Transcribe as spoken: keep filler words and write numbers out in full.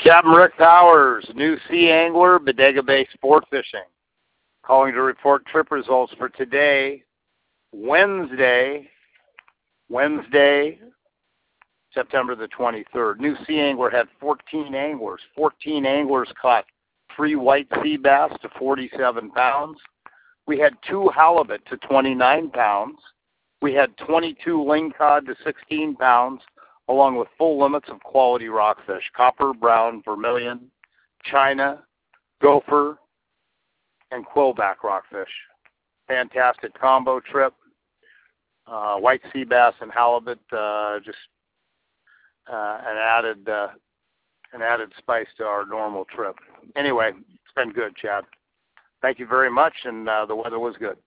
Captain Rick Powers, new sea angler, Bodega Bay Sport Fishing. Calling to report trip results for today, Wednesday, Wednesday, September the twenty-third. New Sea Angler had fourteen anglers. fourteen anglers caught three white sea bass to forty-seven pounds. We had two halibut to twenty-nine pounds. We had twenty-two lingcod to sixteen pounds, along with full limits of quality rockfish, copper, brown, vermilion, china, gopher, and quillback rockfish. Fantastic combo trip. Uh, white sea bass and halibut, uh, just uh, an added uh, an added spice to our normal trip. Anyway, it's been good, Chad. Thank you very much, and uh, the weather was good.